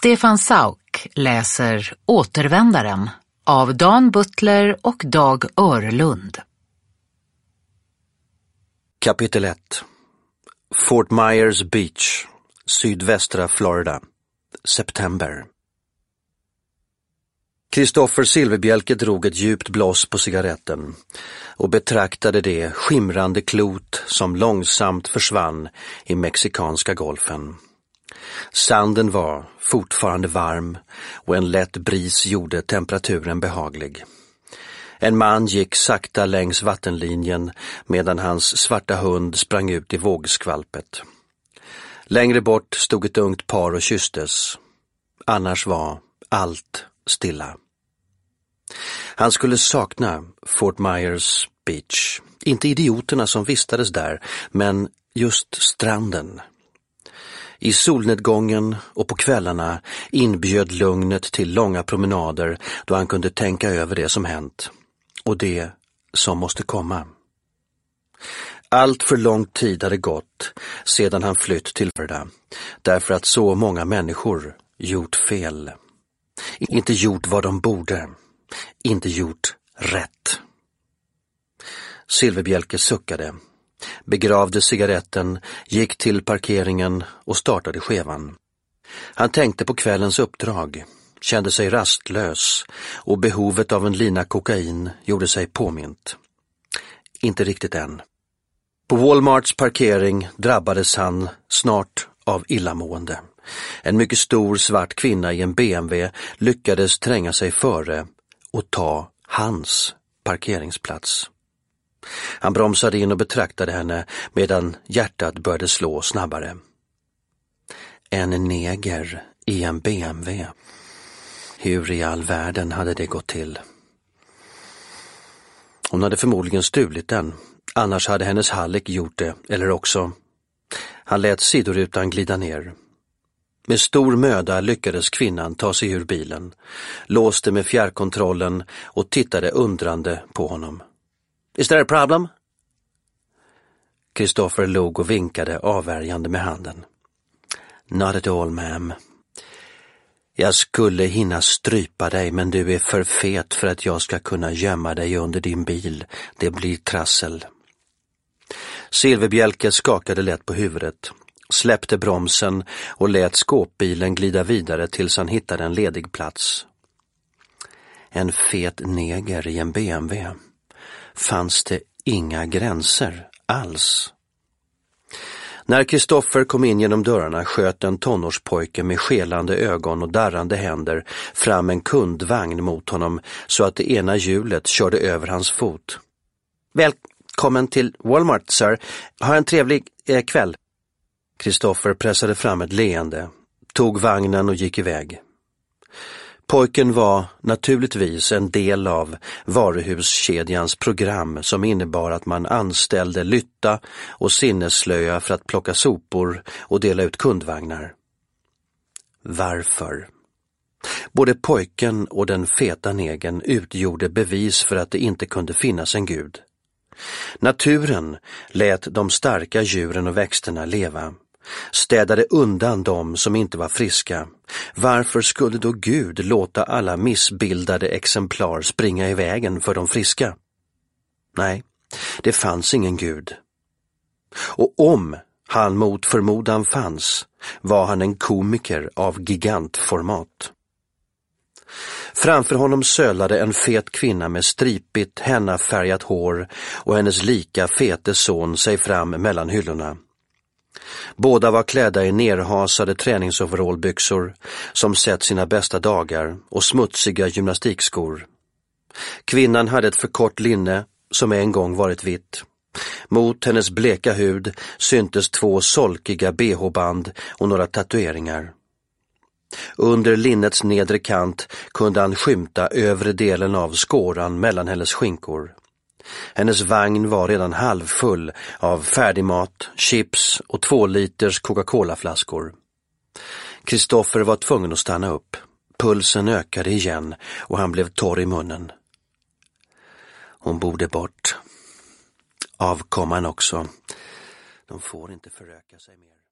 Stefan Sauk läser Återvändaren av Dan Butler och Dag Örlund. Kapitel 1. Fort Myers Beach, sydvästra Florida. September. Kristoffer Silverbjälke drog ett djupt blås på cigaretten och betraktade det skimrande klot som långsamt försvann i Mexikanska golfen. Sanden var fortfarande varm och en lätt bris gjorde temperaturen behaglig. En man gick sakta längs vattenlinjen medan hans svarta hund sprang ut i vågskvalpet. Längre bort stod ett ungt par och kysstes. Annars var allt stilla. Han skulle sakna Fort Myers Beach. Inte idioterna som vistades där, men just stranden. I solnedgången och på kvällarna inbjöd lugnet till långa promenader då han kunde tänka över det som hänt och det som måste komma. Allt för lång tid hade gått sedan han flytt till Florida, därför att så många människor gjort fel. Inte gjort vad de borde, inte gjort rätt. Silverbjälke suckade, begravde cigaretten, gick till parkeringen och startade skevan. Han tänkte på kvällens uppdrag, kände sig rastlös och behovet av en lina kokain gjorde sig påmint. Inte riktigt än. På Walmarts parkering drabbades han snart av illamående. En mycket stor svart kvinna i en BMW lyckades tränga sig före och ta hans parkeringsplats. Han bromsade in och betraktade henne medan hjärtat började slå snabbare. En neger i en BMW. Hur i all världen hade det gått till? Hon hade förmodligen stulit den. Annars hade hennes hallick gjort det, eller också. Han lät sidorutan glida ner. Med stor möda lyckades kvinnan ta sig ur bilen, låste med fjärrkontrollen och tittade undrande på honom. Is there a problem? Kristoffer log och vinkade avvärjande med handen. Not at all, ma'am. Jag skulle hinna strypa dig, men du är för fet för att jag ska kunna gömma dig under din bil. Det blir trassel. Silverbjälke skakade lätt på huvudet, släppte bromsen och lät skåpbilen glida vidare tills han hittade en ledig plats. En fet neger i en BMW. Fanns det inga gränser alls? När Kristoffer kom in genom dörrarna sköt en tonårspojke med skelande ögon och darrande händer fram en kundvagn mot honom så att det ena hjulet körde över hans fot. Välkommen till Walmart, sir. Ha en trevlig kväll. Kristoffer pressade fram ett leende, tog vagnen och gick iväg. Pojken var naturligtvis en del av varuhuskedjans program som innebar att man anställde lytta och sinnesslöja för att plocka sopor och dela ut kundvagnar. Varför? Både pojken och den feta negern utgjorde bevis för att det inte kunde finnas en gud. Naturen lät de starka djuren och växterna leva, städade undan dem som inte var friska. Varför skulle då Gud låta alla missbildade exemplar springa i vägen för de friska? Nej, det fanns ingen Gud. Och om han mot förmodan fanns, var han en komiker av gigantformat. Framför honom sölade en fet kvinna med stripigt hennafärgat hår och hennes lika fete son sig fram mellan hyllorna. Båda var klädda i nerhasade träningsoverallbyxor som sett sina bästa dagar och smutsiga gymnastikskor. Kvinnan hade ett för kort linne som en gång varit vitt. Mot hennes bleka hud syntes 2 solkiga BH-band och några tatueringar. Under linnets nedre kant kunde han skymta övre delen av skåran mellan hennes skinkor. Hennes vagn var redan halvfull av färdigmat, chips och 2 liters Coca-Cola-flaskor. Kristoffer var tvungen att stanna upp. Pulsen ökade igen och han blev torr i munnen. Hon borde bort. Avkomman också. De får inte föröka sig mer.